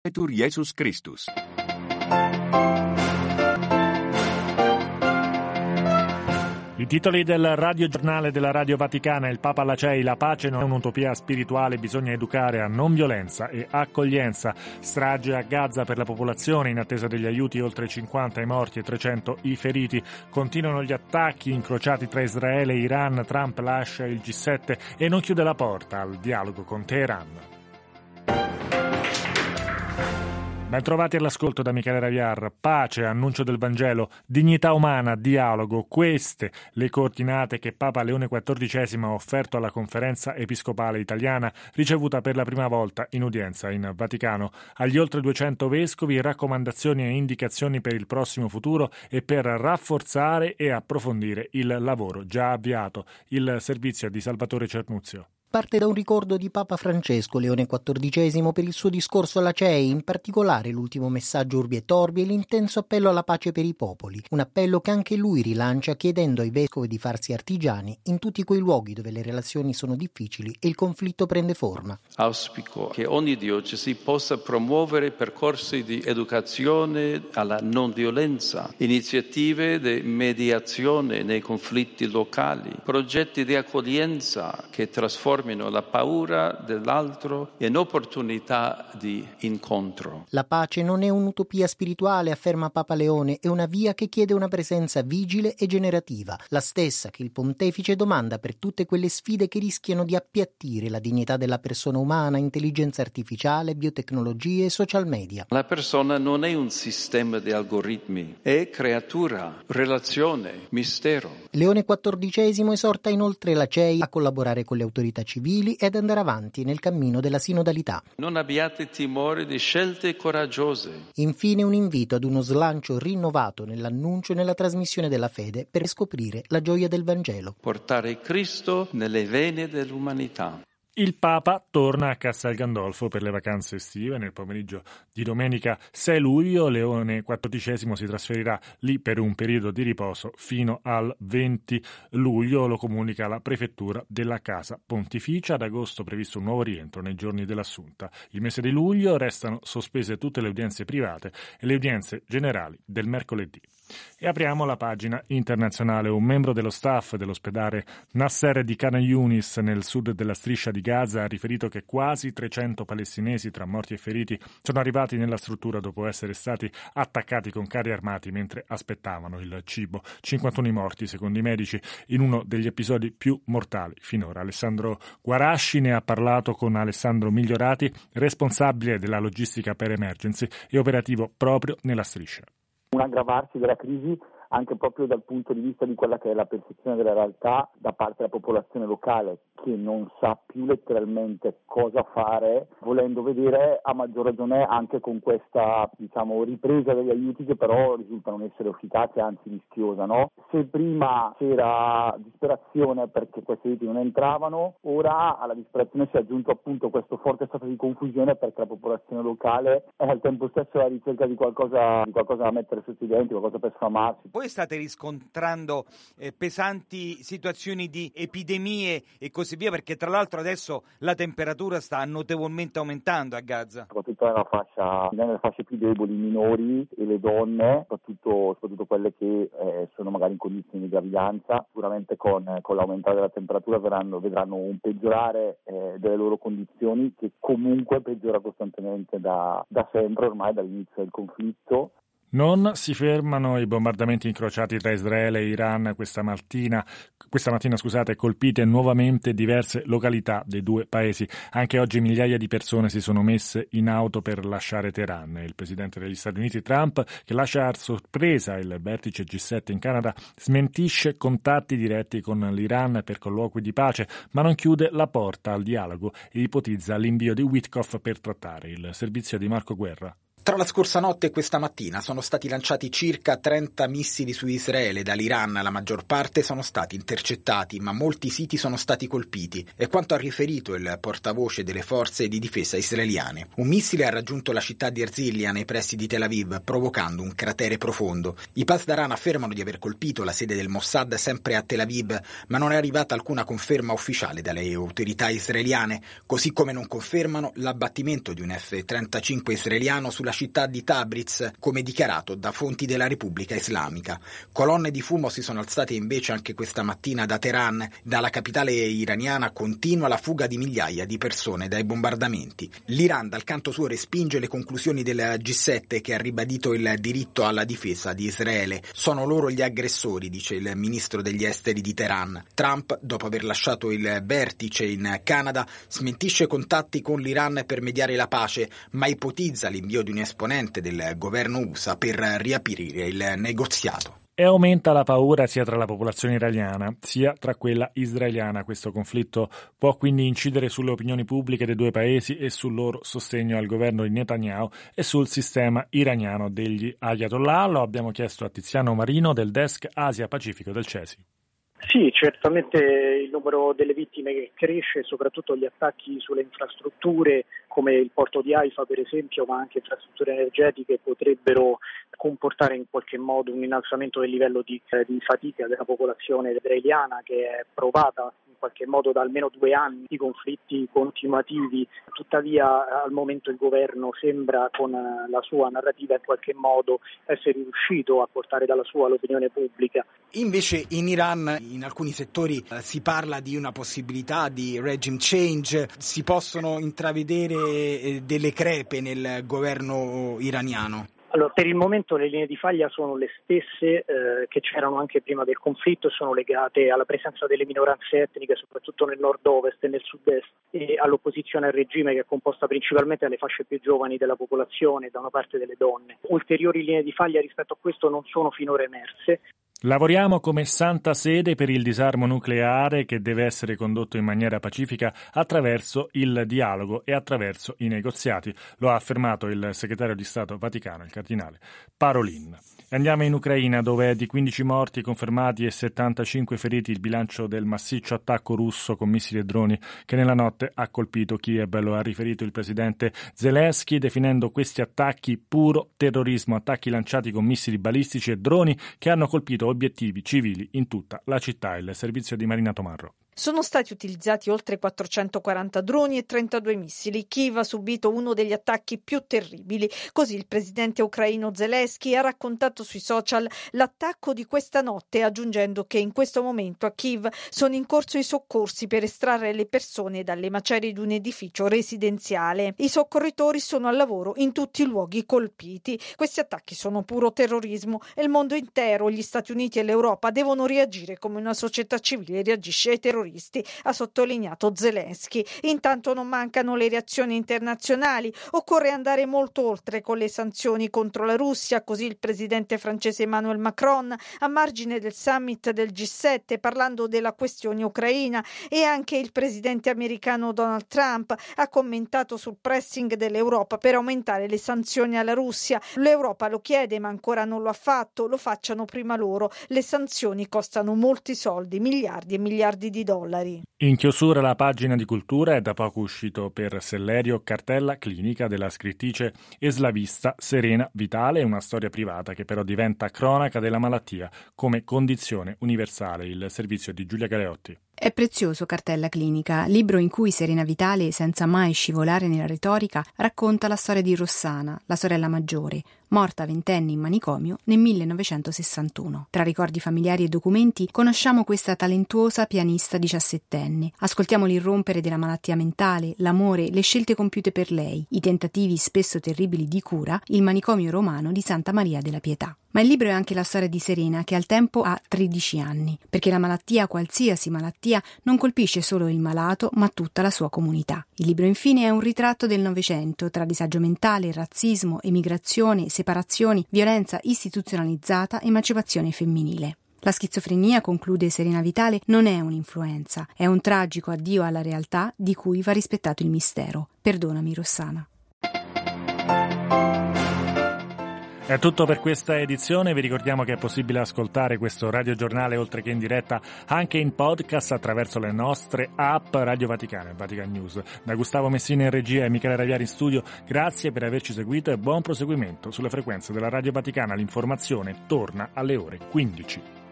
Laudetur Jesus Christus. I titoli del radiogiornale della Radio Vaticana. Il Papa alla CEI: la pace non è un'utopia spirituale, bisogna educare a non violenza e accoglienza. Strage a Gaza per la popolazione, in attesa degli aiuti oltre 50 i morti e 300 i feriti. Continuano gli attacchi incrociati tra Israele e Iran, Trump lascia il G7 e non chiude la porta al dialogo con Teheran. Ben trovati all'ascolto da Michele Raviar. Pace, annuncio del Vangelo, dignità umana, dialogo. Queste le coordinate che Papa Leone XIV ha offerto alla Conferenza Episcopale Italiana, ricevuta per la prima volta in udienza in Vaticano. Agli oltre 200 vescovi, raccomandazioni e indicazioni per il prossimo futuro e per rafforzare e approfondire il lavoro già avviato. Il servizio di Salvatore Cernuzio. Parte da un ricordo di Papa Francesco Leone XIV per il suo discorso alla CEI, in particolare l'ultimo messaggio Urbi et Orbi e l'intenso appello alla pace per i popoli, un appello che anche lui rilancia chiedendo ai vescovi di farsi artigiani in tutti quei luoghi dove le relazioni sono difficili e il conflitto prende forma. Auspico che ogni diocesi possa promuovere percorsi di educazione alla non violenza, iniziative di mediazione nei conflitti locali, progetti di accoglienza che trasformino la paura dell'altro in opportunità di incontro. La pace non è un'utopia spirituale, afferma Papa Leone, è una via che chiede una presenza vigile e generativa, la stessa che il pontefice domanda per tutte quelle sfide che rischiano di appiattire la dignità della persona umana, intelligenza artificiale, biotecnologie e social media. La persona non è un sistema di algoritmi, è creatura, relazione, mistero. Leone XIV esorta inoltre la CEI a collaborare con le autorità civili ed andare avanti nel cammino della sinodalità. Non abbiate timore di scelte coraggiose. Infine un invito ad uno slancio rinnovato nell'annuncio e nella trasmissione della fede per scoprire la gioia del Vangelo. Portare Cristo nelle vene dell'umanità. Il Papa torna a Castel Gandolfo per le vacanze estive. Nel pomeriggio di domenica 6 luglio Leone XIV si trasferirà lì per un periodo di riposo fino al 20 luglio, lo comunica la prefettura della Casa Pontificia. Ad agosto previsto un nuovo rientro nei giorni dell'Assunta. Il mese di luglio restano sospese tutte le udienze private e le udienze generali del mercoledì. E apriamo la pagina internazionale. Un membro dello staff dell'ospedale Nasser di Khan Yunis nel sud della striscia di Gaza ha riferito che quasi 300 palestinesi tra morti e feriti sono arrivati nella struttura dopo essere stati attaccati con carri armati mentre aspettavano il cibo. 51 i morti secondo i medici in uno degli episodi più mortali finora. Alessandro Guarasci ne ha parlato con Alessandro Migliorati, responsabile della logistica per emergency e operativo proprio nella striscia. Un aggravarsi della crisi anche proprio dal punto di vista di quella che è la percezione della realtà da parte della popolazione locale, che non sa più letteralmente cosa fare, volendo vedere a maggior ragione anche con questa ripresa degli aiuti che però risulta non essere efficace, anzi rischiosa, no? Se prima c'era disperazione perché questi aiuti non entravano, ora alla disperazione si è aggiunto appunto questo forte stato di confusione perché la popolazione locale è al tempo stesso alla ricerca di qualcosa da mettere sotto i denti, qualcosa per sfamarsi. Voi state riscontrando pesanti situazioni di epidemie e così via, perché tra l'altro adesso la temperatura sta notevolmente aumentando a Gaza. Soprattutto nelle fasce più deboli, i minori e le donne, soprattutto quelle che sono magari in condizioni di gravidanza, sicuramente con l'aumentare della temperatura vedranno un peggiorare delle loro condizioni, che comunque peggiora costantemente da sempre, ormai dall'inizio del conflitto. Non si fermano i bombardamenti incrociati tra Israele e Iran questa mattina, colpite nuovamente diverse località dei due paesi. Anche oggi migliaia di persone si sono messe in auto per lasciare Teheran. Il presidente degli Stati Uniti Trump, che lascia a sorpresa il vertice G7 in Canada, smentisce contatti diretti con l'Iran per colloqui di pace, ma non chiude la porta al dialogo e ipotizza l'invio di Witkoff per trattare. Il servizio di Marco Guerra. Tra la scorsa notte e questa mattina sono stati lanciati circa 30 missili su Israele dall'Iran, la maggior parte sono stati intercettati, ma molti siti sono stati colpiti, è quanto ha riferito il portavoce delle forze di difesa israeliane. Un missile ha raggiunto la città di Erzilia nei pressi di Tel Aviv, provocando un cratere profondo. I Pasdaran affermano di aver colpito la sede del Mossad sempre a Tel Aviv, ma non è arrivata alcuna conferma ufficiale dalle autorità israeliane, così come non confermano l'abbattimento di un F-35 israeliano sulla città di Tabriz, come dichiarato da fonti della Repubblica Islamica. Colonne di fumo si sono alzate invece anche questa mattina da Teheran. Dalla capitale iraniana continua la fuga di migliaia di persone dai bombardamenti. L'Iran dal canto suo respinge le conclusioni del G7, che ha ribadito il diritto alla difesa di Israele. Sono loro gli aggressori, dice il ministro degli esteri di Teheran. Trump, dopo aver lasciato il vertice in Canada, smentisce contatti con l'Iran per mediare la pace, ma ipotizza l'invio di un esponente del governo USA per riaprire il negoziato. E aumenta la paura sia tra la popolazione iraniana sia tra quella israeliana. Questo conflitto può quindi incidere sulle opinioni pubbliche dei due paesi e sul loro sostegno al governo di Netanyahu e sul sistema iraniano degli Ayatollah. Lo abbiamo chiesto a Tiziano Marino del desk Asia Pacifico del CESI. Sì, certamente il numero delle vittime che cresce, soprattutto gli attacchi sulle infrastrutture come il porto di Haifa per esempio, ma anche infrastrutture energetiche, potrebbero comportare in qualche modo un innalzamento del livello di fatica della popolazione israeliana, che è provata in qualche modo da almeno 2 anni di conflitti continuativi. Tuttavia al momento il governo sembra, con la sua narrativa, in qualche modo essere riuscito a portare dalla sua l'opinione pubblica. Invece in Iran in alcuni settori si parla di una possibilità di regime change, si possono intravedere delle crepe nel governo iraniano. Allora, per il momento le linee di faglia sono le stesse che c'erano anche prima del conflitto e sono legate alla presenza delle minoranze etniche, soprattutto nel nord-ovest e nel sud-est, e all'opposizione al regime, che è composta principalmente dalle fasce più giovani della popolazione e da una parte delle donne. Ulteriori linee di faglia rispetto a questo non sono finora emerse. Lavoriamo come santa sede per il disarmo nucleare, che deve essere condotto in maniera pacifica attraverso il dialogo e attraverso i negoziati, lo ha affermato il segretario di Stato Vaticano, il cardinale Parolin. Andiamo in Ucraina, dove è di 15 morti confermati e 75 feriti il bilancio del massiccio attacco russo con missili e droni che nella notte ha colpito Kiev. Lo ha riferito il presidente Zelensky, definendo questi attacchi puro terrorismo, attacchi lanciati con missili balistici e droni che hanno colpito obiettivi civili in tutta la città. Il servizio di Marina Tomarro. Sono stati utilizzati oltre 440 droni e 32 missili. Kiev ha subito uno degli attacchi più terribili. Così il presidente ucraino Zelensky ha raccontato sui social l'attacco di questa notte, aggiungendo che in questo momento a Kiev sono in corso i soccorsi per estrarre le persone dalle macerie di un edificio residenziale. I soccorritori sono al lavoro in tutti i luoghi colpiti. Questi attacchi sono puro terrorismo e il mondo intero, gli Stati Uniti e l'Europa devono reagire come una società civile reagisce ai terroristi, ha sottolineato Zelensky. Intanto non mancano le reazioni internazionali. Occorre andare molto oltre con le sanzioni contro la Russia, così il presidente francese Emmanuel Macron, a margine del summit del G7, parlando della questione ucraina, e anche il presidente americano Donald Trump ha commentato sul pressing dell'Europa per aumentare le sanzioni alla Russia. L'Europa lo chiede, ma ancora non lo ha fatto. Lo facciano prima loro. Le sanzioni costano molti soldi, miliardi e miliardi di dollari. In chiusura la pagina di cultura. È da poco uscito per Sellerio Cartella clinica della scrittrice eslavista Serena Vitale, una storia privata che però diventa cronaca della malattia come condizione universale. Il servizio di Giulia Galeotti. È prezioso Cartella clinica, libro in cui Serena Vitale, senza mai scivolare nella retorica, racconta la storia di Rossana, la sorella maggiore, morta ventenne in manicomio nel 1961. Tra ricordi familiari e documenti conosciamo questa talentuosa pianista 17enne. Ascoltiamo l'irrompere della malattia mentale, l'amore, le scelte compiute per lei, i tentativi spesso terribili di cura, il manicomio romano di Santa Maria della Pietà. Ma il libro è anche la storia di Serena, che al tempo ha 13 anni, perché la malattia, qualsiasi malattia, non colpisce solo il malato, ma tutta la sua comunità. Il libro infine è un ritratto del Novecento, tra disagio mentale, razzismo, emigrazione, separazioni, violenza istituzionalizzata, emancipazione femminile. La schizofrenia, conclude Serena Vitale, non è un'influenza, è un tragico addio alla realtà di cui va rispettato il mistero. Perdonami, Rossana. È tutto per questa edizione, vi ricordiamo che è possibile ascoltare questo radiogiornale oltre che in diretta anche in podcast attraverso le nostre app Radio Vaticana e Vatican News. Da Gustavo Messina in regia e Michele Raviari in studio, grazie per averci seguito e buon proseguimento sulle frequenze della Radio Vaticana. L'informazione torna alle ore 15.